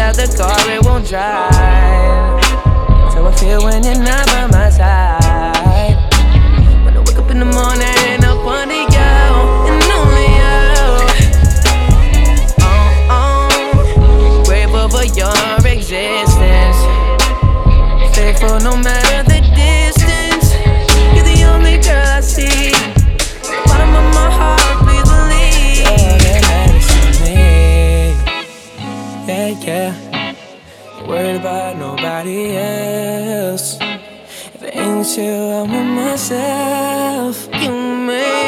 drive the car, it won't drive. So I feel when you're not by my side. When I wake up in the morning, up under you and only you. Grateful for your existence. Faithful no matter the distance. You're the only girl I see. Bottom of my heart, please believe. You're the medicine to me. Yeah, yeah. Ain't worried about nobody else. If it ain't you, I'm with myself. You made